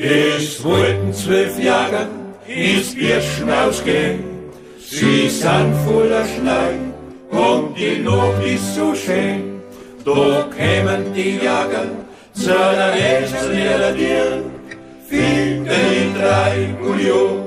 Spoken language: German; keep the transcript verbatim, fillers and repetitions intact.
Es wollten zwölf Jäger ins Birschen ausgehen, sie sind voller Schnee und die Nacht ist so schön. Da kämen die Jäger zu einer nächsten Tier, finden in drei Millionen.